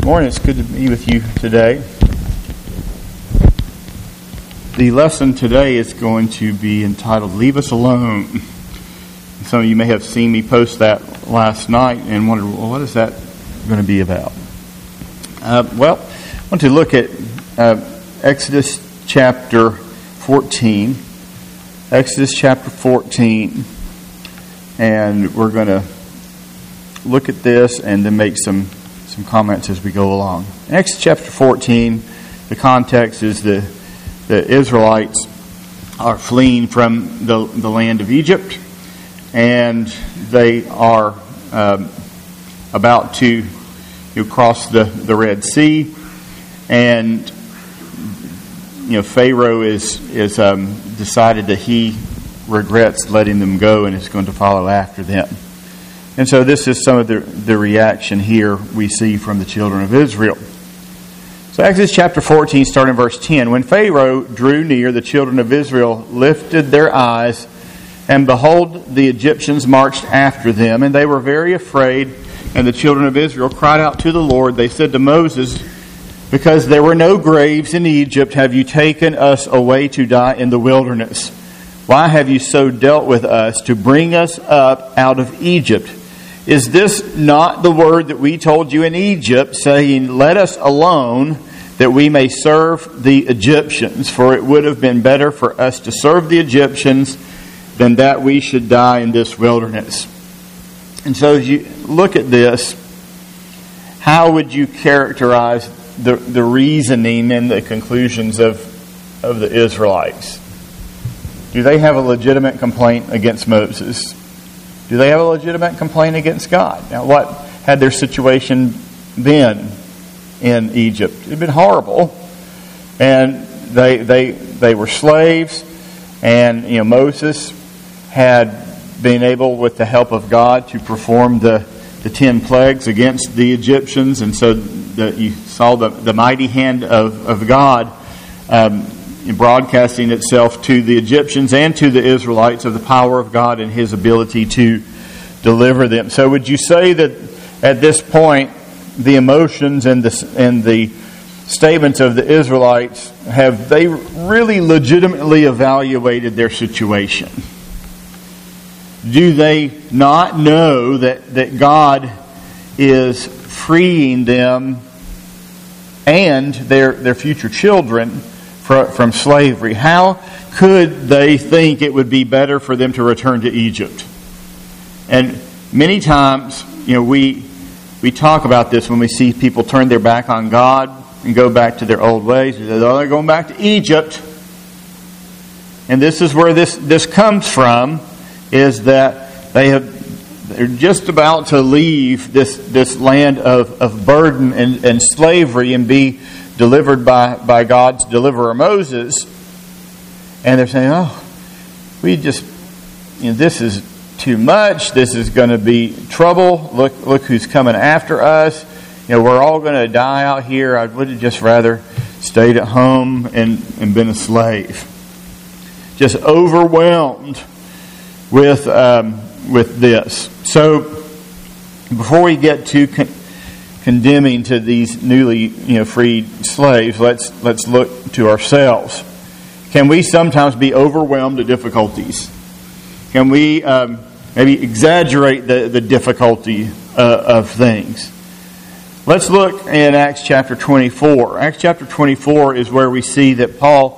Morning, it's good to be with you today. The lesson today is going to be entitled, Leave Us Alone. Some of you may have seen me post that last night and wondered, well, what is that going to be about? I want to look at Exodus chapter 14. Exodus chapter 14. And we're going to look at this and then make some comments as we go along. In Exodus chapter 14, the context is the Israelites are fleeing from the land of Egypt, and they are about to cross the Red Sea, and Pharaoh is decided that he regrets letting them go and is going to follow after them. And so this is some of the reaction here we see from the children of Israel. So Exodus chapter 14, starting in verse 10. When Pharaoh drew near, the children of Israel lifted their eyes, and behold, the Egyptians marched after them, and they were very afraid. And the children of Israel cried out to the Lord. They said to Moses, because there were no graves in Egypt, have you taken us away to die in the wilderness? Why have you so dealt with us to bring us up out of Egypt? Is this not the word that we told you in Egypt, saying, let us alone, that we may serve the Egyptians? For it would have been better for us to serve the Egyptians than that we should die in this wilderness. And so as you look at this, how would you characterize the reasoning and the conclusions of the Israelites? Do they have a legitimate complaint against Moses? Do they have a legitimate complaint against God? Now, what had their situation been in Egypt? It had been horrible, and they were slaves, and Moses had been able, with the help of God, to perform the 10 plagues against the Egyptians, and so you saw the mighty hand of God broadcasting itself to the Egyptians and to the Israelites of the power of God and His ability to deliver them. So would you say that at this point the emotions and the statements of the Israelites, have they really legitimately evaluated their situation? Do they not know that God is freeing them and their future children from slavery? How could they think it would be better for them to return to Egypt? And many times, we talk about this when we see people turn their back on God and go back to their old ways. They say, oh, they're going back to Egypt. And this is where this comes from, is that they're just about to leave this land of burden and slavery and be delivered by God's deliverer Moses, and they're saying, "Oh, we just this is too much. This is going to be trouble. Look who's coming after us. We're all going to die out here. I would have just rather stayed at home and been a slave." Just overwhelmed with this. So before we get to condemning to these newly freed slaves, let's look to ourselves. Can we sometimes be overwhelmed at difficulties? Can we maybe exaggerate the difficulty of things? Let's look in Acts chapter 24. Acts chapter 24 is where we see that Paul,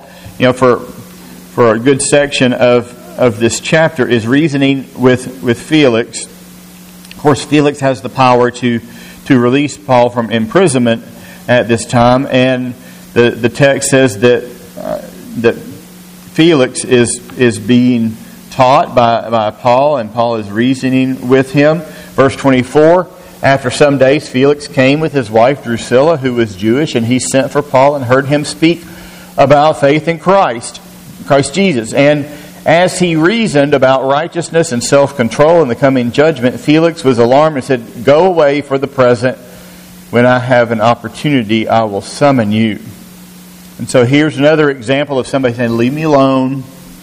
for a good section of this chapter, is reasoning with Felix. Of course, Felix has the power to release Paul from imprisonment at this time, and the text says that Felix is being taught by Paul, and Paul is reasoning with him. Verse 24, after some days Felix came with his wife Drusilla, who was Jewish, and he sent for Paul and heard him speak about faith in Christ Jesus. And as he reasoned about righteousness and self-control and the coming judgment, Felix was alarmed and said, "Go away for the present. When I have an opportunity, I will summon you." And so here's another example of somebody saying, "Leave me alone.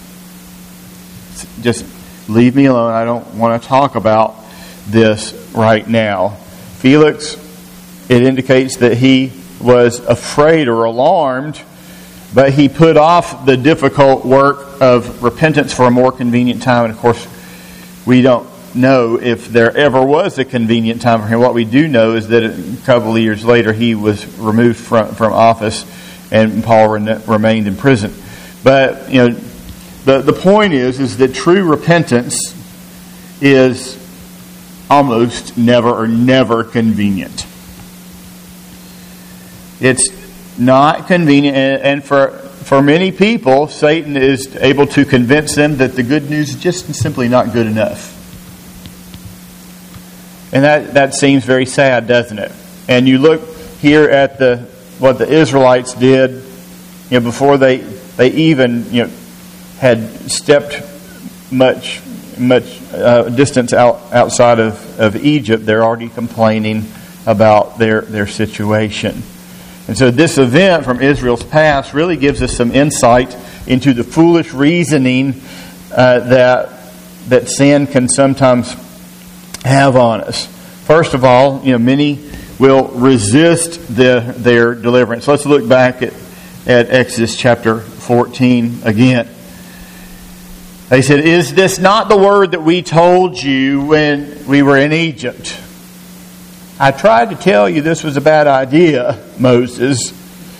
Just leave me alone. I don't want to talk about this right now." Felix it indicates that he was afraid or alarmed, but he put off the difficult work of repentance for a more convenient time. And of course, we don't know if there ever was a convenient time for him. What we do know is that a couple of years later he was removed from office and Paul remained in prison. But the point is that true repentance is almost never convenient. It's not convenient, and for many people, Satan is able to convince them that the good news is just simply not good enough. And that seems very sad, doesn't it? And you look here at what the Israelites did, before they even had stepped much distance outside of Egypt. They're already complaining about their situation. And so this event from Israel's past really gives us some insight into the foolish reasoning that sin can sometimes have on us. First of all, many will resist their deliverance. Let's look back at Exodus chapter 14 again. They said, "Is this not the word that we told you when we were in Egypt? I tried to tell you this was a bad idea, Moses."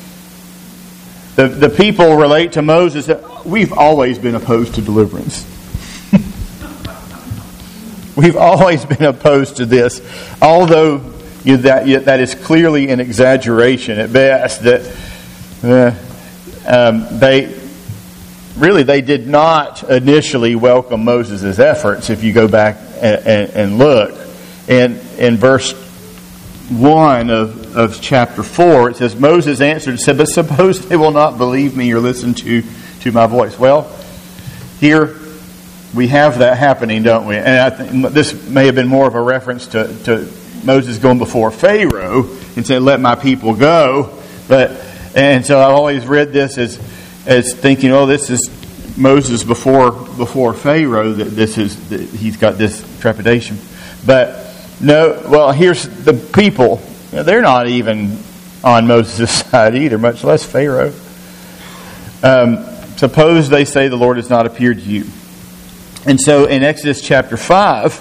The people relate to Moses that we've always been opposed to deliverance. We've always been opposed to this, although that is clearly an exaggeration at best. That they did not initially welcome Moses' efforts. If you go back and look, and in verse 1 of chapter 4, it says, "Moses answered and said, 'But suppose they will not believe me or listen to my voice.'" Well, here we have that happening, don't we? And I think this may have been more of a reference to Moses going before Pharaoh and saying, "Let my people go." And so I've always read this as thinking, "Oh, this is Moses before Pharaoh. That he's got this trepidation." But no. Well, here's the people. They're not even on Moses' side either, much less Pharaoh. Suppose they say the Lord has not appeared to you. And so in Exodus chapter 5,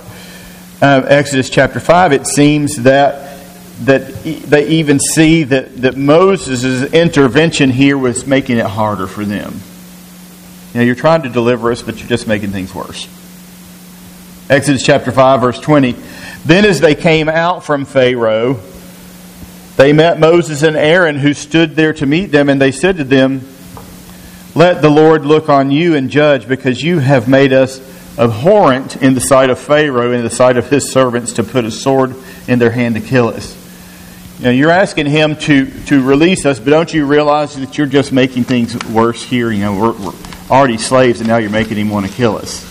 it seems that they even see that Moses' intervention here was making it harder for them. You're trying to deliver us, but you're just making things worse. Exodus chapter 5, verse 20. "Then as they came out from Pharaoh, they met Moses and Aaron, who stood there to meet them, and they said to them, 'Let the Lord look on you and judge, because you have made us abhorrent in the sight of Pharaoh, in the sight of his servants, to put a sword in their hand to kill us.'" You're asking him to release us, but don't you realize that you're just making things worse here? We're already slaves, and now you're making him want to kill us.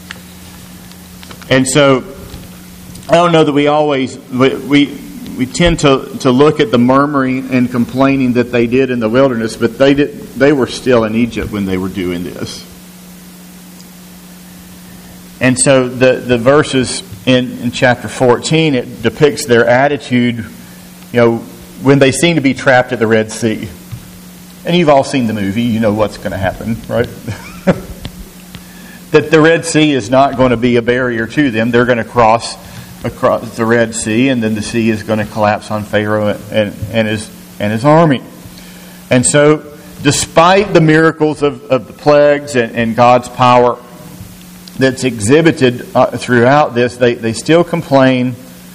And so, I don't know that we tend to look at the murmuring and complaining that they did in the wilderness, but they were still in Egypt when they were doing this. And so the verses in chapter 14, it depicts their attitude, when they seem to be trapped at the Red Sea. And you've all seen the movie, you know what's going to happen, right? That the Red Sea is not going to be a barrier to them. They're going to cross across the Red Sea, and then the sea is going to collapse on Pharaoh and his army. And so, despite the miracles of the plagues and God's power that's exhibited throughout this, they still complain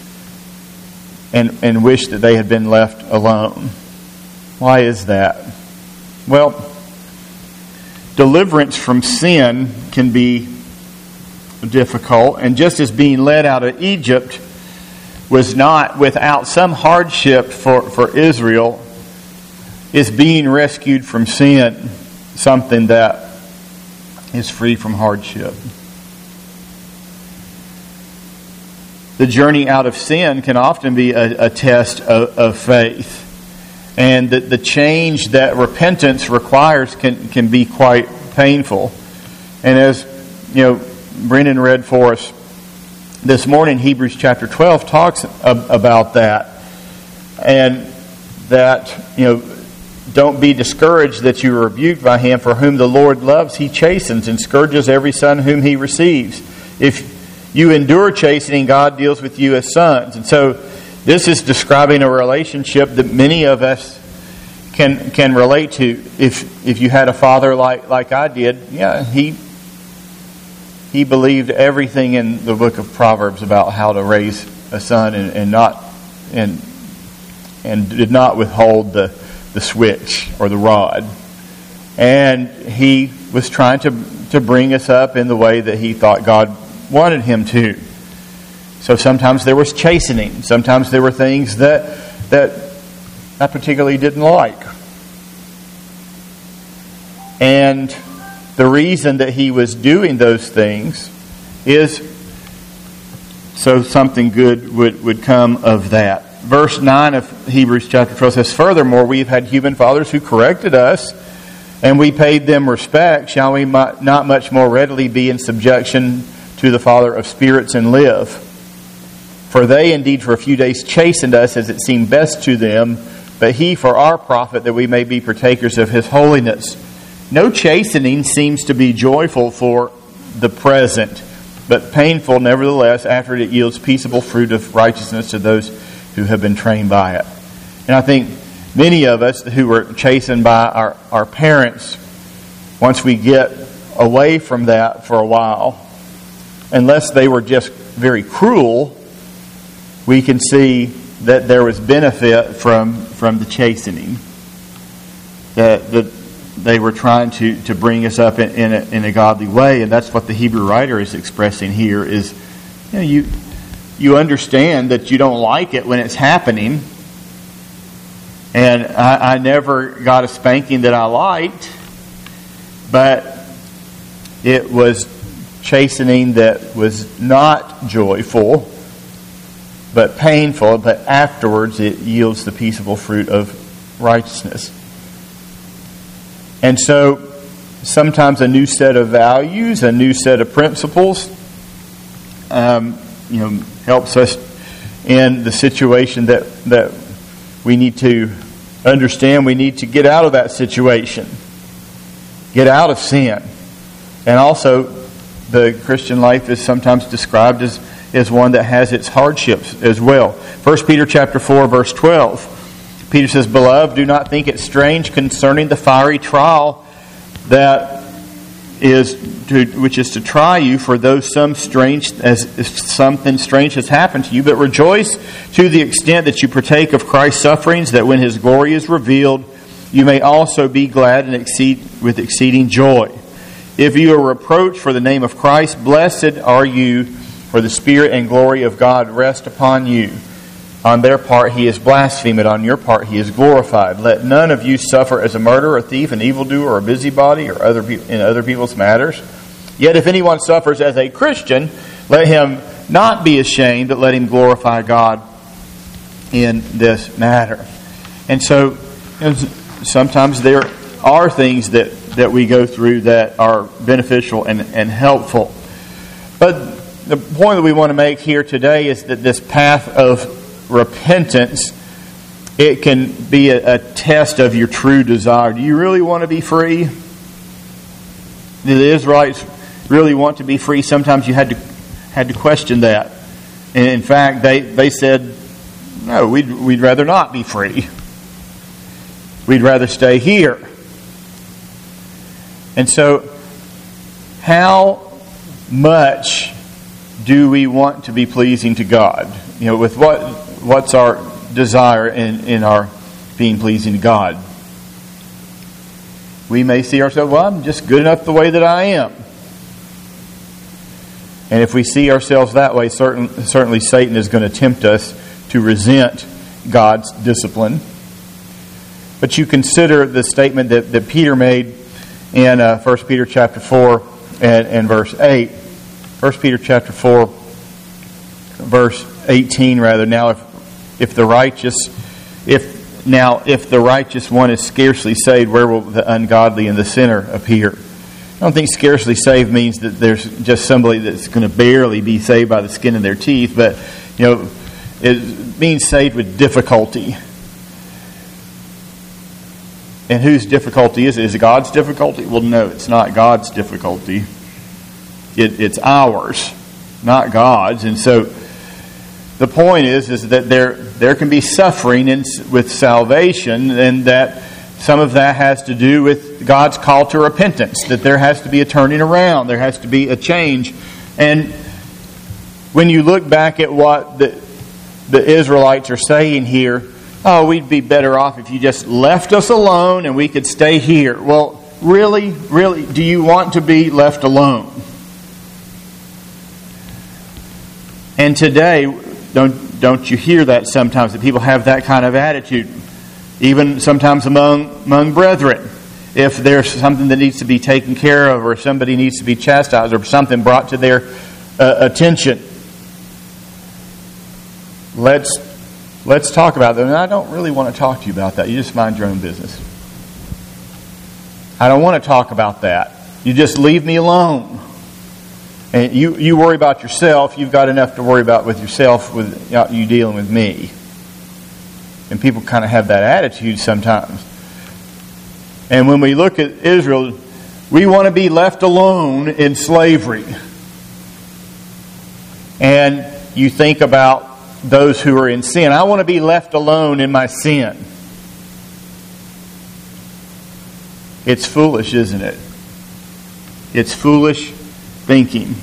and wish that they had been left alone. Why is that? Well, deliverance from sin can be difficult, and just as being led out of Egypt was not without some hardship for Israel, is being rescued from sin something that is free from hardship. The journey out of sin can often be a test of faith. And the change that repentance requires can be quite painful. And as Brennan read for us this morning, Hebrews chapter 12 talks about that. and that, don't be discouraged that you are rebuked by him, for whom the Lord loves, he chastens and scourges every son whom he receives. If you endure chastening, God deals with you as sons. And so this is describing a relationship that many of us can relate to. If you had a father like I did, he believed everything in the book of Proverbs about how to raise a son and did not withhold the switch or the rod. And he was trying to bring us up in the way that he thought God wanted him to. So sometimes there was chastening. Sometimes there were things that I particularly didn't like. And the reason that he was doing those things is so something good would come of that. Verse 9 of Hebrews chapter 12 says, "Furthermore, we've had human fathers who corrected us, and we paid them respect. Shall we not much more readily be in subjection to the Father of spirits and live? For they indeed for a few days chastened us as it seemed best to them, but he for our profit, that we may be partakers of his holiness. No chastening seems to be joyful for the present, but painful nevertheless after it yields peaceable fruit of righteousness to those who have been trained by it." And I think many of us who were chastened by our parents, once we get away from that for a while, unless they were just very cruel, we can see that there was benefit from the chastening. That they were trying to bring us up in a godly way, and that's what the Hebrew writer is expressing here. Is you understand that you don't like it when it's happening, and I never got a spanking that I liked, but it was chastening that was not joyful, but painful, but afterwards it yields the peaceable fruit of righteousness. And so sometimes a new set of values, a new set of principles, helps us in the situation that we need to understand. We need to get out of that situation, get out of sin. And also, the Christian life is sometimes described as one that has its hardships as well. 1 Peter chapter 4, verse 12. Peter says, "Beloved, do not think it strange concerning the fiery trial which is to try you, for though something strange has happened to you, but rejoice to the extent that you partake of Christ's sufferings, that when his glory is revealed, you may also be glad and with exceeding joy. If you are reproached for the name of Christ, blessed are you, for the Spirit and glory of God rest upon you. On their part he is blasphemed, on your part he is glorified. Let none of you suffer as a murderer, a thief, an evildoer, or a busybody, or in other people's matters. Yet if anyone suffers as a Christian, let him not be ashamed, but let him glorify God in this matter." And so sometimes there are things that we go through that are beneficial and helpful. But the point that we want to make here today is that this path of repentance, it can be a test of your true desire. Do you really want to be free? Did the Israelites really want to be free? Sometimes you had to question that. And in fact, they said, "No, we'd rather not be free. We'd rather stay here." And so, how much do we want to be pleasing to God? With what's our desire in our being pleasing to God? We may see ourselves, well, I'm just good enough the way that I am. And if we see ourselves that way, certainly Satan is going to tempt us to resent God's discipline. But you consider the statement that Peter made in 1 Peter chapter 4 and verse 8. 1 Peter chapter 4, verse 18 rather. "Now if the righteous one is scarcely saved, where will the ungodly and the sinner appear?" I don't think scarcely saved means that there's just somebody that's going to barely be saved by the skin of their teeth, but it means saved with difficulty. And whose difficulty is it? Is it God's difficulty? Well, no, it's not God's difficulty. It's ours, not God's. And so the point is that there can be suffering with salvation, and that some of that has to do with God's call to repentance, that there has to be a turning around, there has to be a change. And when you look back at what the Israelites are saying here, oh, we'd be better off if you just left us alone and we could stay here. Well, really, do you want to be left alone? And today, don't you hear that sometimes, that people have that kind of attitude? Even sometimes among brethren. If there's something that needs to be taken care of, or somebody needs to be chastised, or something brought to their attention, let's talk about that. And I don't really want to talk to you about that. You just mind your own business. I don't want to talk about that. You just leave me alone. And you worry about yourself. You've got enough to worry about with yourself without you dealing with me. And people kind of have that attitude sometimes. And when we look at Israel, we want to be left alone in slavery. And you think about those who are in sin. I want to be left alone in my sin. It's foolish, isn't it? It's foolish thinking.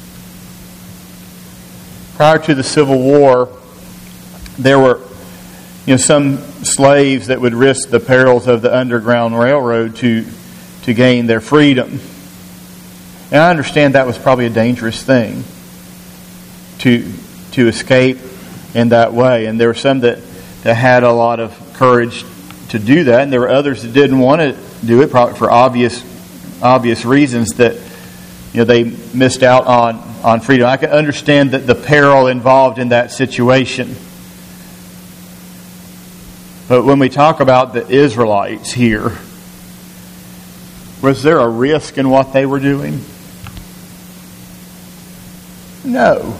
Prior to the Civil War, there were some slaves that would risk the perils of the Underground Railroad to gain their freedom. And I understand that was probably a dangerous thing to escape in that way. And there were some that had a lot of courage to do that, and there were others that didn't want to do it, probably for obvious reasons, that they missed out on freedom. I can understand that the peril involved in that situation. But when we talk about the Israelites here, was there a risk in what they were doing? No.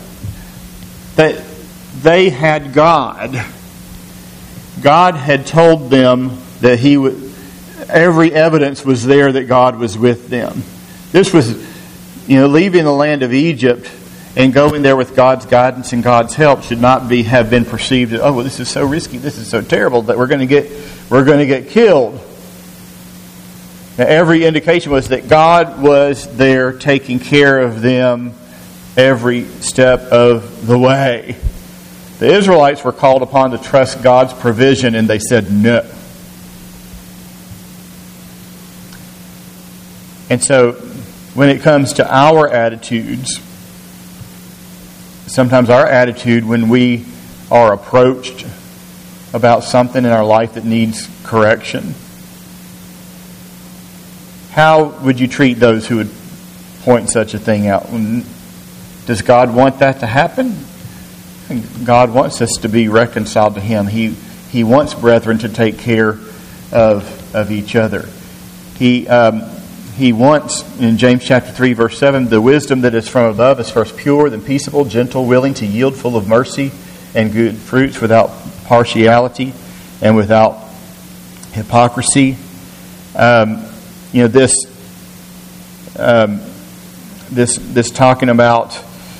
They had God. God had told them that every evidence was there that God was with them. This was, leaving the land of Egypt and going there with God's guidance and God's help should not have been perceived as, oh, well, this is so risky, this is so terrible that we're going to get killed. Now, every indication was that God was there taking care of them every step of the way. The Israelites were called upon to trust God's provision, and they said no. And so, when it comes to our attitudes, sometimes our attitude when we are approached about something in our life that needs correction, how would you treat those who would point such a thing out? Does God want that to happen? God wants us to be reconciled to Him. He wants brethren to take care of each other. He wants, in James chapter 3, verse 7, the wisdom that is from above is first pure, then peaceable, gentle, willing to yield, full of mercy and good fruits, without partiality and without hypocrisy. This talking about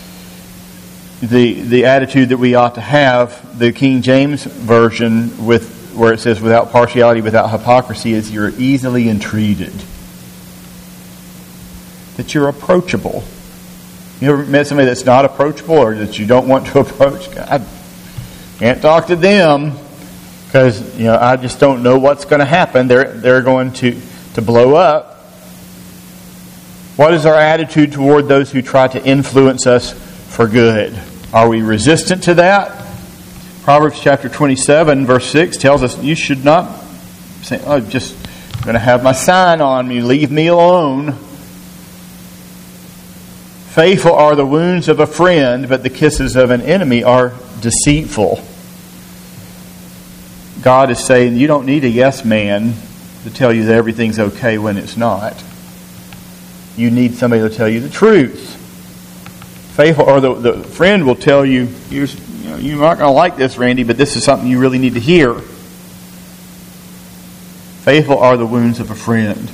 the attitude that we ought to have, the King James Version, where it says without partiality, without hypocrisy, is you're easily entreated. That you're approachable. You ever met somebody that's not approachable, or that you don't want to approach? I can't talk to them because I just don't know what's going to happen. They're going to blow up. What is our attitude toward those who try to influence us for good? Are we resistant to that? Proverbs chapter 27, verse 6 tells us you should not say, oh, just going to have my sign on me, leave me alone. Faithful are the wounds of a friend, but the kisses of an enemy are deceitful. God is saying you don't need a yes man to tell you that everything's okay when it's not. You need somebody to tell you the truth. Faithful, or the friend will tell you, you're not going to like this, Randy, but this is something you really need to hear. Faithful are the wounds of a friend.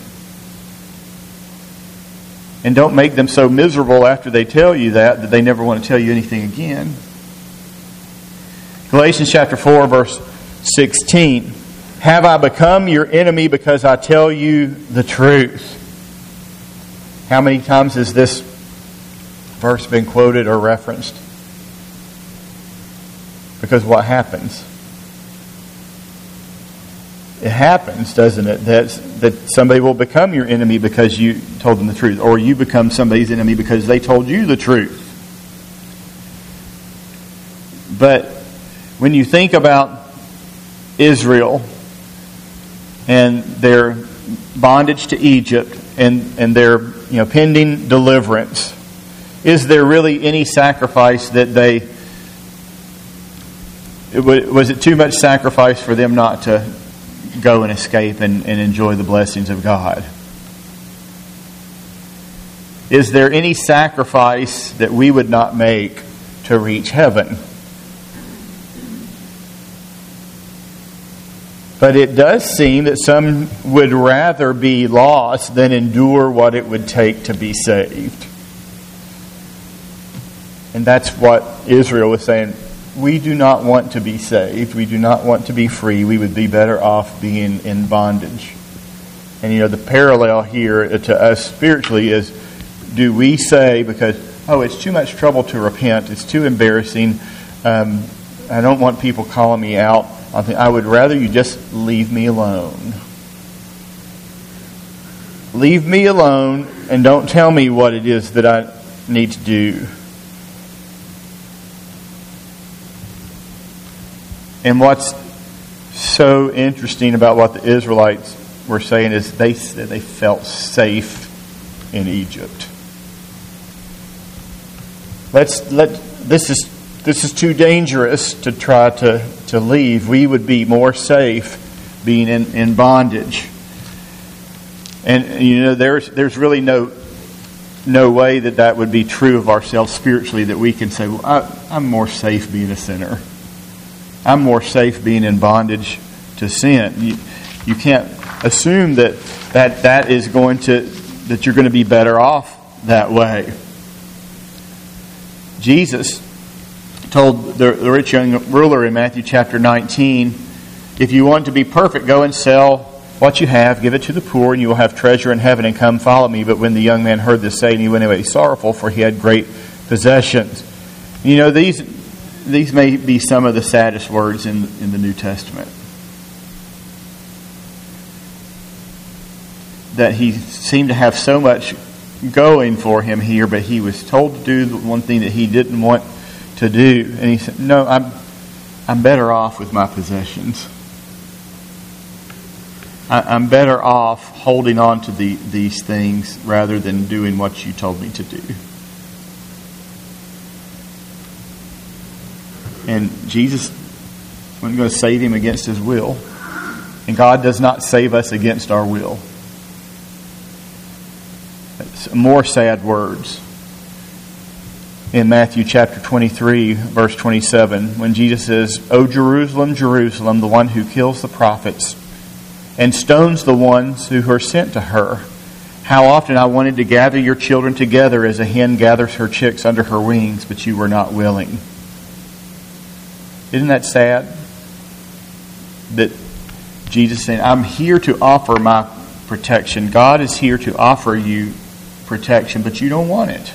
And don't make them so miserable after they tell you that they never want to tell you anything again. Galatians chapter 4, verse 16. Have I become your enemy because I tell you the truth? How many times has this verse been quoted or referenced? Because what happens? It happens, doesn't it, that somebody will become your enemy because you told them the truth. Or you become somebody's enemy because they told you the truth. But when you think about Israel and their bondage to Egypt and their pending deliverance, is there really any sacrifice that was it too much sacrifice for them not to go and escape and enjoy the blessings of God? Is there any sacrifice that we would not make to reach heaven? But it does seem that some would rather be lost than endure what it would take to be saved. And that's what Israel was saying. We do not want to be saved. We do not want to be free. We would be better off being in bondage. And the parallel here to us spiritually is, do we say, because, it's too much trouble to repent, it's too embarrassing, I don't want people calling me out, I would rather you just leave me alone. Leave me alone and don't tell me what it is that I need to do. And what's so interesting about what the Israelites were saying is they said they felt safe in Egypt. This is too dangerous to try to leave. We would be more safe being in bondage. And there's really no way that would be true of ourselves spiritually, that we can say, well, I'm more safe being a sinner. I'm more safe being in bondage to sin. You can't assume that is going to, that you're going to be better off that way. Jesus told the rich young ruler in Matthew chapter 19, if you want to be perfect, go and sell what you have, give it to the poor, and you will have treasure in heaven, and come follow me. But when the young man heard this saying, he went away sorrowful, for he had great possessions. These may be some of the saddest words in the New Testament. That he seemed to have so much going for him here, but he was told to do the one thing that he didn't want to do. And he said, no, I'm better off with my possessions. I'm better off holding on to these things rather than doing what you told me to do. And Jesus wasn't going to save him against his will. And God does not save us against our will. That's more sad words. In Matthew chapter 23, verse 27, when Jesus says, O Jerusalem, Jerusalem, the one who kills the prophets and stones the ones who are sent to her. How often I wanted to gather your children together as a hen gathers her chicks under her wings, but you were not willing. Isn't that sad? That Jesus is saying, I'm here to offer my protection. God is here to offer you protection, but you don't want it.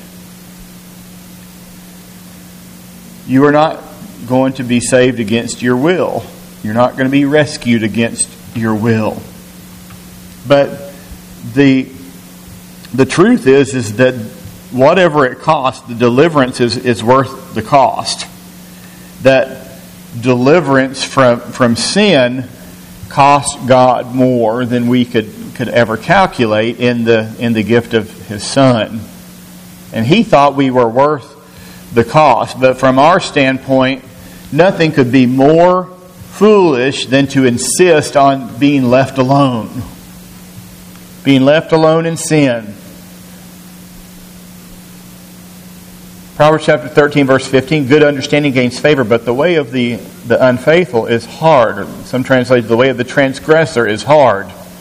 You are not going to be saved against your will. You're not going to be rescued against your will. But the truth is that whatever it costs, the deliverance is worth the cost. That deliverance from sin cost God more than we could ever calculate in the gift of His Son. And He thought we were worth the cost. But from our standpoint, nothing could be more foolish than to insist on being left alone. Being left alone in sin. Proverbs chapter 13, verse 15, good understanding gains favor, but the way of the unfaithful is hard. Or some translate, the way of the transgressor is hard.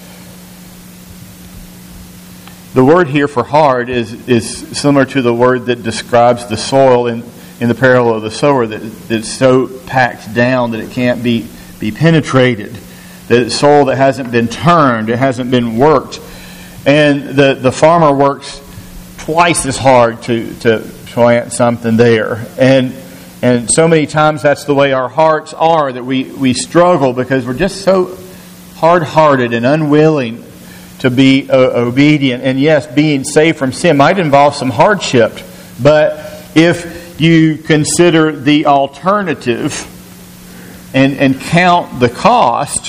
The word here for hard is similar to the word that describes the soil in the parable of the sower, that's so packed down that it can't be penetrated. That it's soil that hasn't been turned, it hasn't been worked. And the farmer works twice as hard to plant something there. And so many times that's the way our hearts are, that we struggle because we're just so hard-hearted and unwilling to be obedient. And yes, being saved from sin might involve some hardship, but if you consider the alternative and count the cost,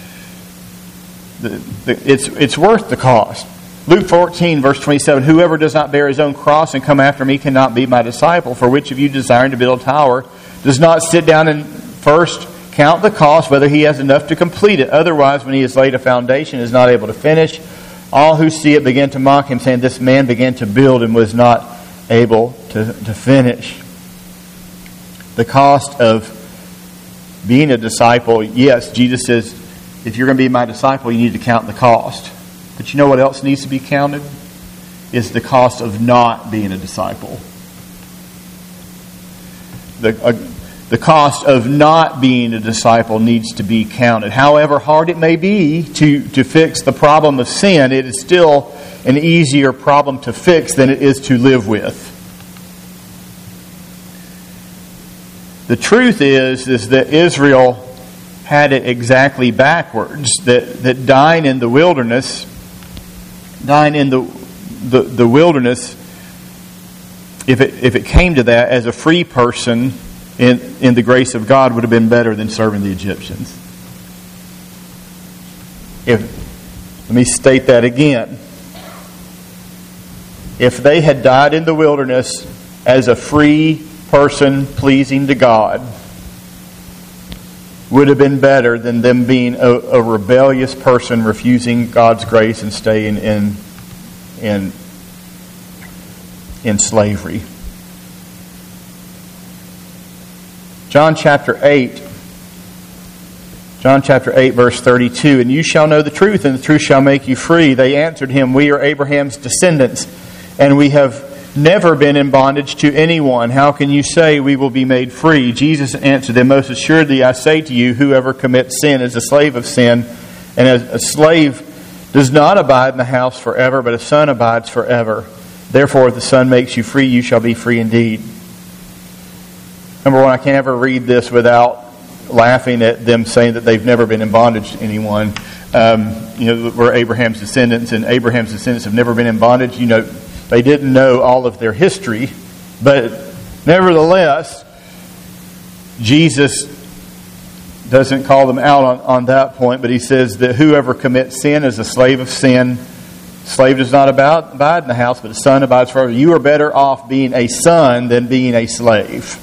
it's worth the cost. Luke 14, verse 27, whoever does not bear his own cross and come after me cannot be my disciple. For which of you desiring to build a tower does not sit down and first count the cost, whether he has enough to complete it? Otherwise, when he has laid a foundation, is not able to finish. All who see it begin to mock him, saying, this man began to build and was not able to finish. The cost of being a disciple, yes, Jesus says, if you're going to be my disciple, you need to count the cost. But you know what else needs to be counted? Is the cost of not being a disciple. The cost of not being a disciple needs to be counted. However hard it may be to fix the problem of sin, it is still an easier problem to fix than it is to live with. The truth is that Israel had it exactly backwards. That dying in the wilderness, if it came to that, as a free person in the grace of God, would have been better than serving the Egyptians. Let me state that again. If they had died in the wilderness as a free person pleasing to God, would have been better than them being a rebellious person refusing God's grace and staying in slavery. John chapter 8, verse 32, and you shall know the truth, and the truth shall make you free. They answered him, we are Abraham's descendants, and we have never been in bondage to anyone. How can you say we will be made free? Jesus answered them, most assuredly I say to you, whoever commits sin is a slave of sin, and as a slave does not abide in the house forever, but a son abides forever. Therefore, if the Son makes you free, you shall be free indeed. Number one, I can't ever read this without laughing at them saying that they've never been in bondage to anyone. We're Abraham's descendants, and Abraham's descendants have never been in bondage. They didn't know all of their history, but nevertheless, Jesus doesn't call them out on that point, but he says that whoever commits sin is a slave of sin. Slave does not abide in the house, but a son abides forever. You are better off being a son than being a slave.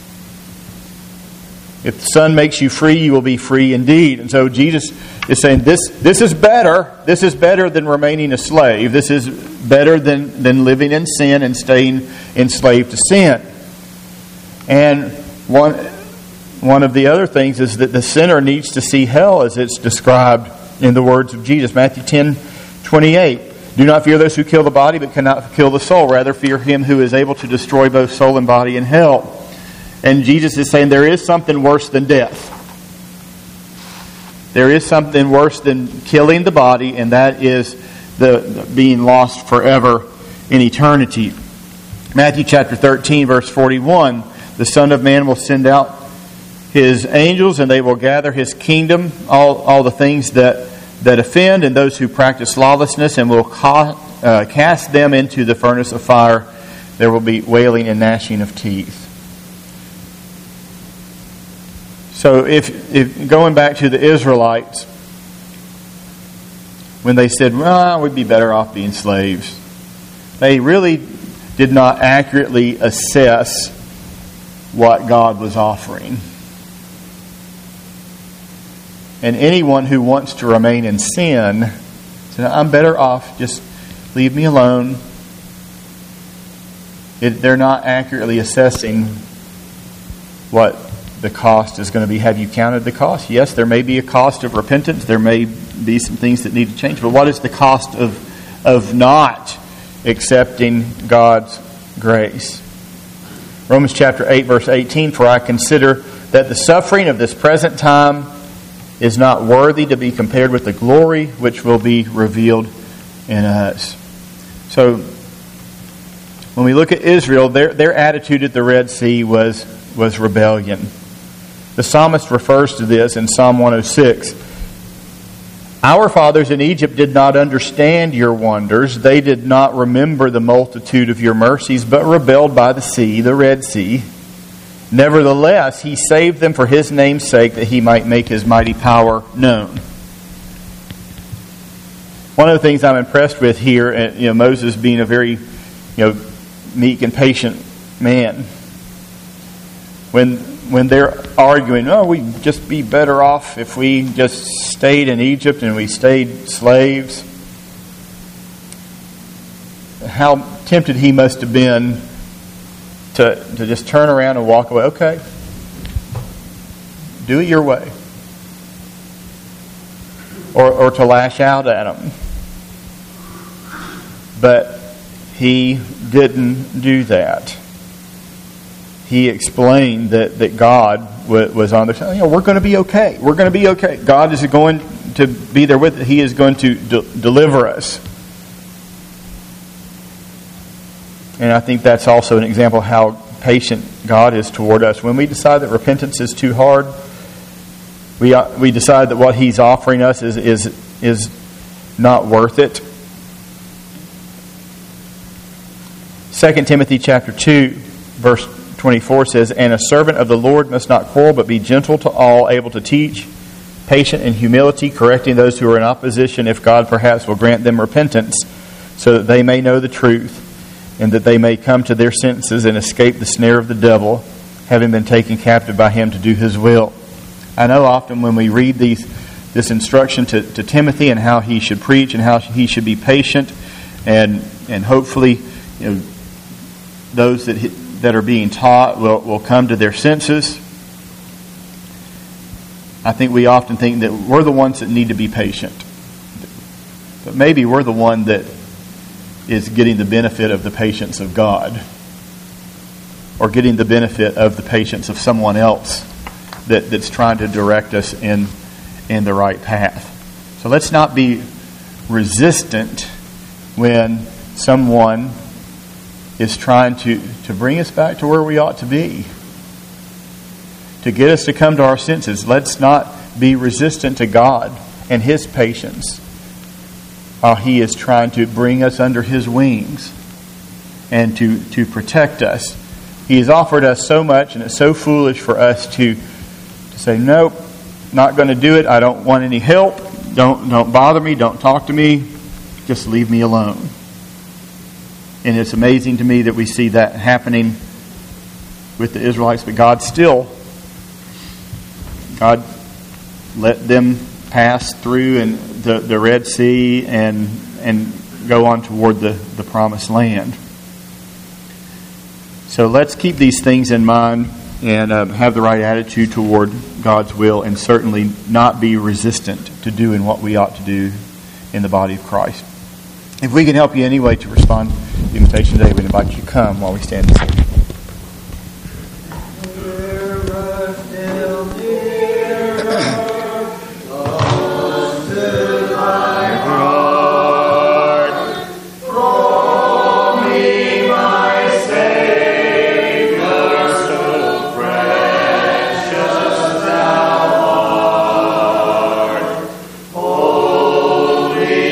If the Son makes you free, you will be free indeed. And so Jesus is saying this is better. This is better than remaining a slave. This is better than living in sin and staying enslaved to sin. And one of the other things is that the sinner needs to see hell as it's described in the words of Jesus. Matthew 10:28. Do not fear those who kill the body but cannot kill the soul. Rather fear him who is able to destroy both soul and body in hell. And Jesus is saying there is something worse than death. There is something worse than killing the body, and that is the being lost forever in eternity. Matthew chapter 13, verse 41, the Son of Man will send out His angels, and they will gather His kingdom, all the things that offend, and those who practice lawlessness, and will cast them into the furnace of fire. There will be wailing and gnashing of teeth. So if going back to the Israelites, when they said, well, we'd be better off being slaves, they really did not accurately assess what God was offering. And anyone who wants to remain in sin said, I'm better off, just leave me alone. They're not accurately assessing what the cost is going to be. Have you counted the cost? Yes, there may be a cost of repentance. There may be some things that need to change. But what is the cost of not accepting God's grace. Romans chapter 8, verse 18, "For I consider that the suffering of this present time is not worthy to be compared with the glory which will be revealed in us." So, when we look at Israel, their attitude at the Red Sea was rebellion. The psalmist refers to this in Psalm 106. "Our fathers in Egypt did not understand your wonders. They did not remember the multitude of your mercies, but rebelled by the sea, the Red Sea. Nevertheless, he saved them for his name's sake, that he might make his mighty power known." One of the things I'm impressed with here, and Moses being a very meek and patient man, when they're arguing, "Oh, we'd just be better off if we just stayed in Egypt and we stayed slaves," how tempted he must have been to just turn around and walk away. "Okay, do it your way," or to lash out at them. But he didn't do that. He explained that God was on their side. We're going to be okay. We're going to be okay. God is going to be there with us. He is going to deliver us. And I think that's also an example of how patient God is toward us. When we decide that repentance is too hard, we decide that what He's offering us is not worth it. 2 Timothy chapter 2, verse 24 says, "And a servant of the Lord must not quarrel, but be gentle to all, able to teach, patient in humility, correcting those who are in opposition, if God perhaps will grant them repentance, so that they may know the truth, and that they may come to their senses and escape the snare of the devil, having been taken captive by him to do his will." I know often when we read this instruction to Timothy and how he should preach and how he should be patient, and hopefully those that are being taught will come to their senses. I think we often think that we're the ones that need to be patient. But maybe we're the one that is getting the benefit of the patience of God, or getting the benefit of the patience of someone else that's trying to direct us in the right path. So let's not be resistant when someone is trying to bring us back to where we ought to be, to get us to come to our senses. Let's not be resistant to God and His patience while He is trying to bring us under His wings and to protect us. He has offered us so much, and it's so foolish for us to say, "Nope, not going to do it. I don't want any help. Don't bother me. Don't talk to me. Just leave me alone." And it's amazing to me that we see that happening with the Israelites, but God let them pass through and the Red Sea and go on toward the Promised Land. So let's keep these things in mind and have the right attitude toward God's will, and certainly not be resistant to doing what we ought to do in the body of Christ. If we can help you anyway to respond to the invitation today, we invite you to come while we stand and sing.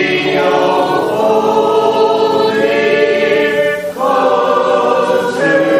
To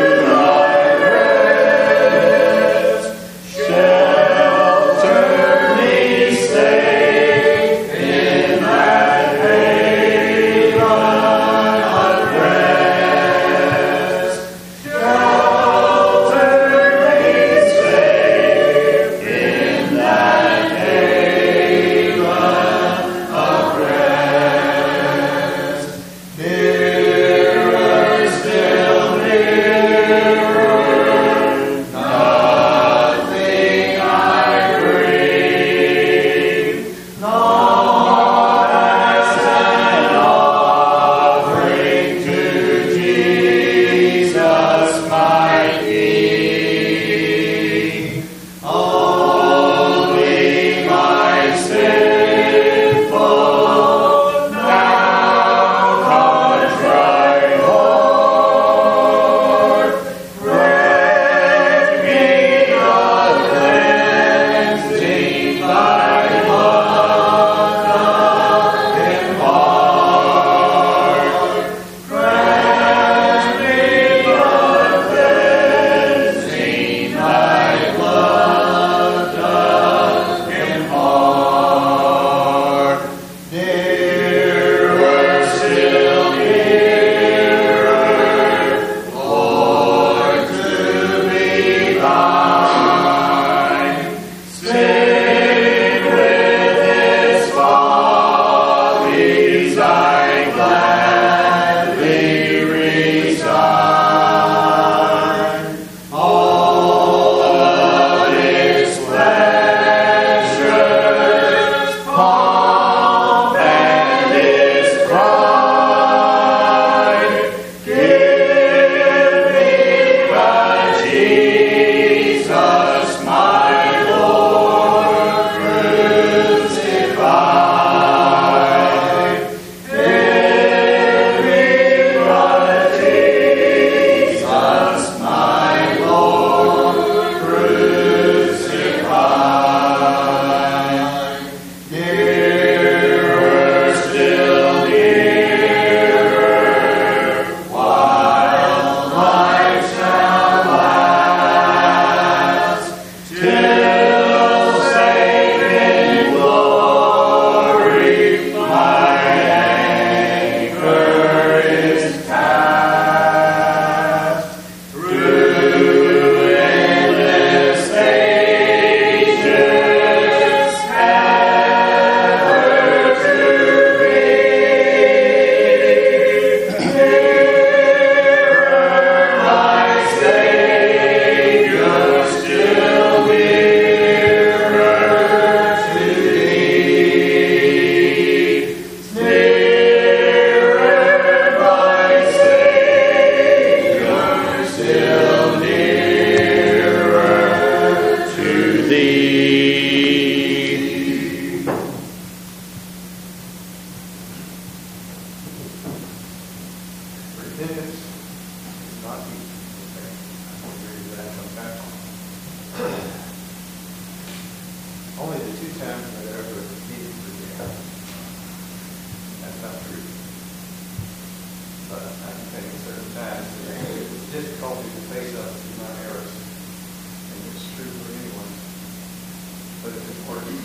difficulty to face up to my errors. And it's true for anyone. But it's important.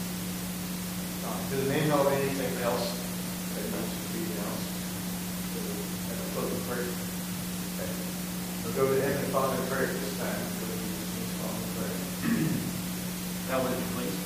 Do the men know of anything else that needs to be announced? At the close of prayer? Okay. We'll go to Heavenly Father in prayer this time. Now would you please?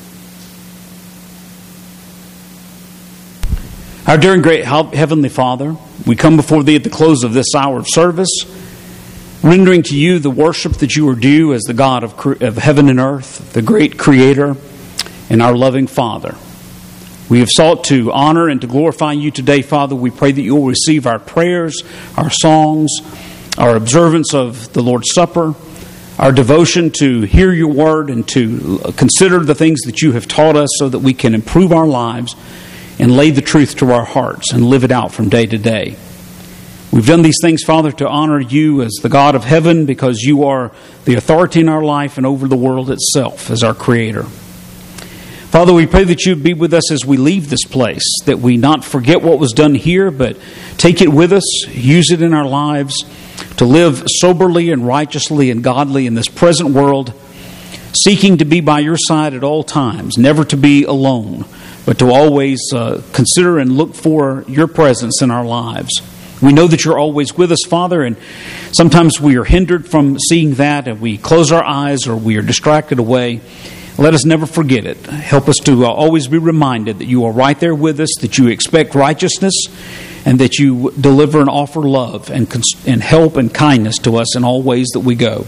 Our dear and great Heavenly Father, we come before Thee at the close of this hour of service, rendering to You the worship that You are due as the God of heaven and earth, the great Creator, and our loving Father. We have sought to honor and to glorify You today, Father. We pray that You will receive our prayers, our songs, our observance of the Lord's Supper, our devotion to hear Your word and to consider the things that You have taught us so that we can improve our lives and lay the truth to our hearts and live it out from day to day. We've done these things, Father, to honor You as the God of heaven because You are the authority in our life and over the world itself as our Creator. Father, we pray that You be with us as we leave this place, that we not forget what was done here, but take it with us, use it in our lives to live soberly and righteously and godly in this present world, seeking to be by Your side at all times, never to be alone, but to always consider and look for Your presence in our lives. We know that You're always with us, Father, and sometimes we are hindered from seeing that, and we close our eyes or we are distracted away. Let us never forget it. Help us to always be reminded that You are right there with us, that You expect righteousness, and that You deliver and offer love and help and kindness to us in all ways that we go.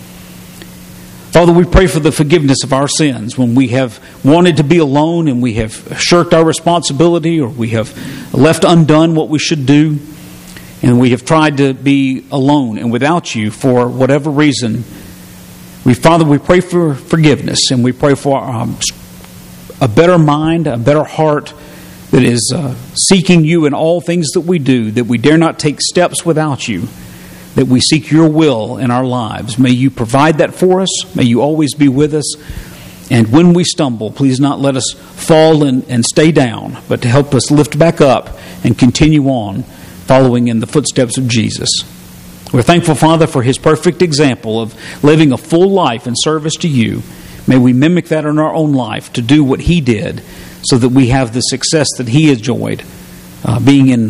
Father, we pray for the forgiveness of our sins when we have wanted to be alone and we have shirked our responsibility or we have left undone what we should do and we have tried to be alone and without You for whatever reason. Father, we pray for forgiveness and we pray for a better mind, a better heart that is seeking You in all things that we do, that we dare not take steps without You, that we seek Your will in our lives. May You provide that for us. May You always be with us. And when we stumble, please not let us fall and stay down, but to help us lift back up and continue on following in the footsteps of Jesus. We're thankful, Father, for His perfect example of living a full life in service to You. May we mimic that in our own life to do what He did so that we have the success that He enjoyed, being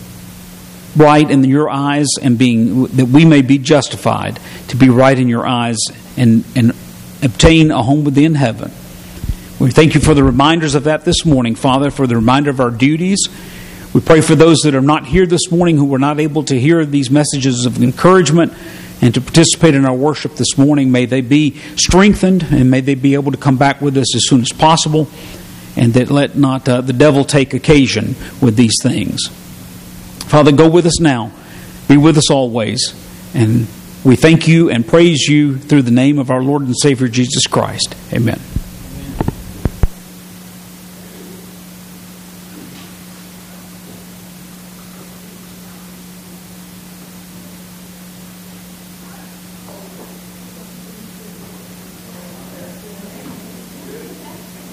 right in Your eyes and that we may be justified to be right in Your eyes and obtain a home within heaven. We thank You for the reminders of that this morning, Father, for the reminder of our duties. We pray for those that are not here this morning who were not able to hear these messages of encouragement and to participate in our worship this morning. May they be strengthened and may they be able to come back with us as soon as possible, and that let not the devil take occasion with these things. Father, go with us now. Be with us always. And we thank You and praise You through the name of our Lord and Savior Jesus Christ. Amen.